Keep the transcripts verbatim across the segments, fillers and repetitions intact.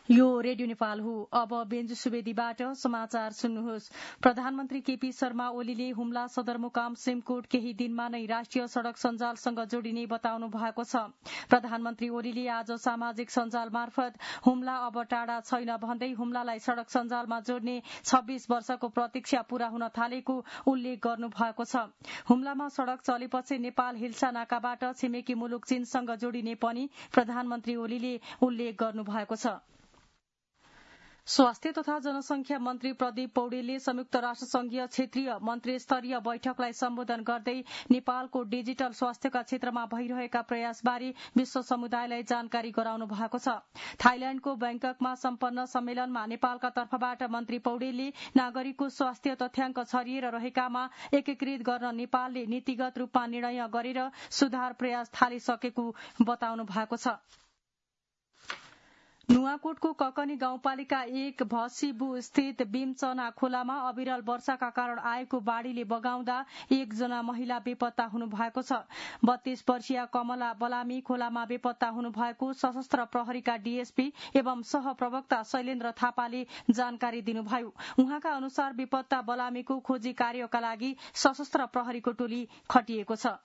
यो रेडियो नेपाल हो। अब बेन्जु सुवेदीबाट समाचार सुन्नुहोस्। प्रधानमन्त्री केपी शर्मा ओलीले हुम्ला सदरमुकाम सिमकोट केही दिनमा नै राष्ट्रिय सड़क सञ्जालसँग जोडिने बताउनु भएको छ। प्रधानमन्त्री ओलीले आज सामाजिक सञ्जाल मार्फत हुम्ला अब टाढा छैन भन्दै हुम्लालाई सड़क सञ्जालमा जोड्ने छब्बीस वर्षको प्रतीक्षा पूरा हुन थालेको उल्लेख गर्नु भएको छ। हुम्लामा सड़क चलेपछि नेपाल हिल्सा नाकाबाट छिमेकी मुलुक चीनसँग जोडिने पनि प्रधानमन्त्री ओलीले उल्लेख गर्नु भएको छ। स्वास्थ्य तथा जनसंख्या मन्त्री प्रदीप पौडेलले संयुक्त राष्ट्र संघीय क्षेत्रीय मन्त्री स्तरीय बैठकलाई सम्बोधन गर्दै नेपालको डिजिटल स्वास्थ्यका क्षेत्रमा भइरहेका प्रयासबारे विश्व समुदायलाई जानकारी गराउनु भएको छ। थाइल्याण्डको बैंककमा सम्पन्न सम्मेलनमा नेपालका तर्फबाट मन्त्री पौडेलले नागरिकको स्वास्थ्य तथ्याङ्क छरिएर रहेकामा एकीकृत गर्न नेपालले नीतिगत रूपमा निर्णय गरेर सुधार प्रयास थालिसकेको बताउनु भएको छ। नुवाकोटको ककनी गाउँपालिका एक भसिबु स्थित बीमचना खोलामा अविरल वर्षाका कारण आएको बाढ़ीले बगाउँदा एकजना महिला बेपत्ता हुनु भएको छ। बत्तीस वर्षीय कमला बलामी खोलामा बेपत्ता हुनु भएको सशस्त्र प्रहरीका डीएसपी एवं सहप्रवक्ता शैलेन्द्र थापाले जानकारी दिनुभयो। उहाँका अनुसार बेपत्ता बलामीको खोजी कार्यका लागि सशस्त्र प्रहरीको टोली खटिएको छ।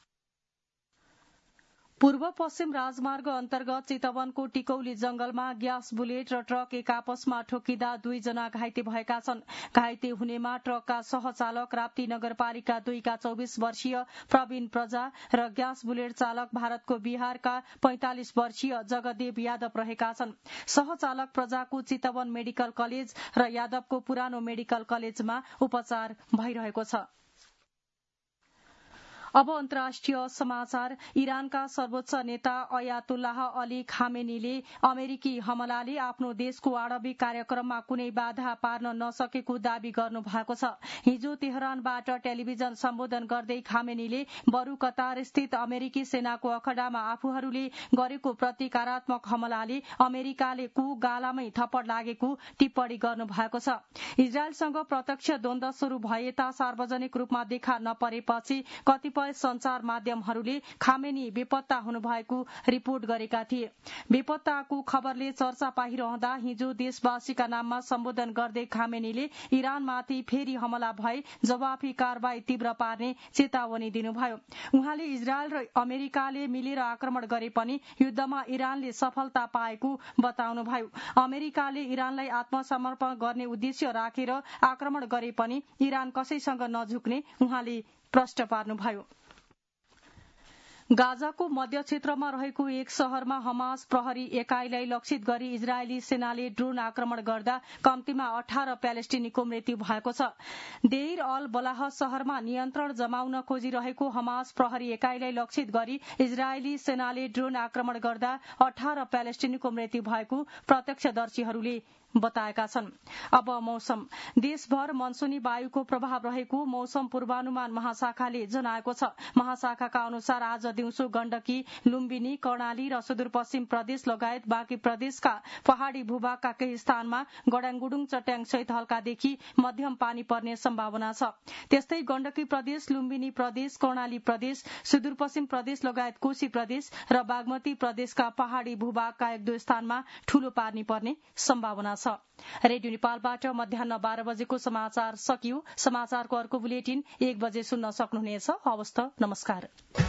पूर्व पश्चिम राजमार्ग अन्तर्गत चितवनको टिकौली जंगलमा ग्यास बुलेट र ट्रक एक आपसमा ठोकिँदा दुईजना घाइते भएका छन्। घाइते हुनेमा ट्रकका सहचालक राप्ती नगरपालिका दुईका चौबिस वर्षीय प्रवीण प्रजा र ग्यास बुलेट चालक भारतको बिहारका पैंतालिस वर्षीय जगदेव यादव रहेका छन्। सहचालक प्रजाको चितवन मेडिकल कलेज र यादवको पुरानो मेडिकल कलेजमा उपचार भइरहेको छ। अब अन्तर्राष्ट्रिय समाचार। इरानका सर्वोच्च नेता अयातुल्लाह अली खामेनीले अमेरिकी हमलाले आफ्नो देशको आणविक कार्यक्रममा कुनै बाधा पार्न नसकेको दावी गर्नु भएको छ। हिजो तेहरानबाट टेलिभिजन सम्बोधन गर्दै खामेनीले बरु कतार स्थित अमेरिकी सेनाको अखडामा आफूहरूले गरेको प्रतिकारात्मक हमलाले अमेरिकाले कुगालामै थप्पड लागेको टिप्पणी गर्नु भएको छ। इजरायलसँग प्रत्यक्ष द्वन्द्व शुरू भएता सार्वजनिक रूपमा देखा नपरेपछि कतिपय संचार माध्यमहरूले खामेनी बेपत्ता हुनुभएको रिपोर्ट गरेका थिए। बेपत्ताको खबरले चर्चा पाइरहँदा हिजो देशवासीका नाममा सम्बोधन गर्दै खामेनीले इरानमाथि फेरि हमला भए जवाफी कारवाही तीव्र पार्ने चेतावनी दिनुभयो। उहाँले इजरायल र अमेरिकाले मिलेर आक्रमण गरे पनि युद्धमा इरानले सफलता पाएको बताउनुभयो। अमेरिकाले इरानलाई आत्मसमर्पण गर्ने उद्देश्य राखेर आक्रमण गरे पनि इरान कसैसँग नझुक्ने उहाँले प्रश्न पार्नुभयो। गाजाको मध्य क्षेत्रमा रहेको एक शहरमा हमास प्रहरी एकाइलाई लक्षित गरी इजरायली सेनाले ड्रोन आक्रमण गर्दा कम्तीमा अठार प्यालेस्टिनीको मृत्यु भएको छ। देइर अल बलाह शहरमा नियन्त्रण जमाउन खोजिरहेको हमास प्रहरी एकाइलाई लक्षित गरी इजरायली सेनाले ड्रोन आक्रमण गर्दा अठार प्यालेस्टिनीको मृत्यु भएको प्रत्यक्षदर्शीहरूले बताएका छन्। अब मौसम। देशभर मनसुनी वायुको प्रभाव रहेको मौसम पूर्वानुमान महाशाखाले जनाएको छ। महाशाखाका अनुसार आज दिउँसो गण्डकी, लुम्बिनी, कर्णाली र सुदूरपश्चिम प्रदेश लगायत बाँकी प्रदेशका पहाड़ी भूभागका केही स्थानमा गडाङगुडुङ चट्याङ सहित हल्कादेखि मध्यम पानी पर्ने सम्भावना छ। त्यस्तै गण्डकी प्रदेश, लुम्बिनी प्रदेश, कर्णाली प्रदेश, सुदूरपश्चिम प्रदेश लगायत कोशी प्रदेश र बागमती प्रदेशका पहाड़ी भूभागका एक दुई स्थानमा ठूलो पानी पर्ने सम्भावना छ। रेडियो नेपालबाट मध्याह बाह्र बजेको समाचार सकियो। समाचारको अर्को बुलेटिन एक बजे सुन्न सक्नुहुनेछ। हवस् त, नमस्कार।